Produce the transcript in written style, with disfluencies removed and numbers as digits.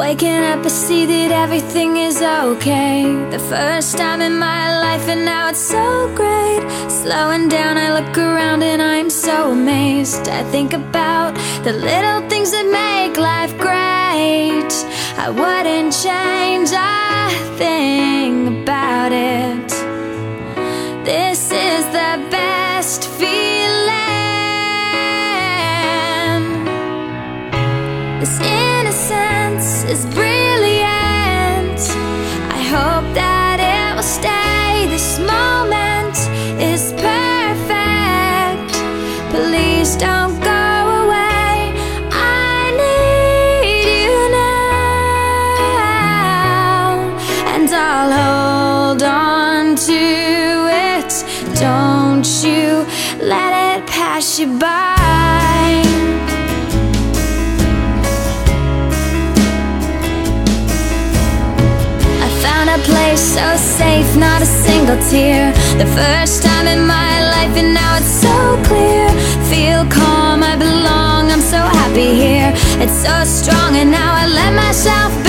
Waking up, I see that everything is okay. The first time in my life, and now it's so great. Slowing down, I look around and I'm so amazed. I think about the little things that make life great. I wouldn't change a thing about it. This is the best feeling. This innocence is brilliant. I hope that it will stay. This moment is perfect. Please don't go away. I need you now, and I'll hold on to it. Don't you let it pass you by. A place so safe, not a single tear. The first time in my life, and now it's so clear. Feel calm, I belong, I'm so happy here. It's so strong, and now I let myself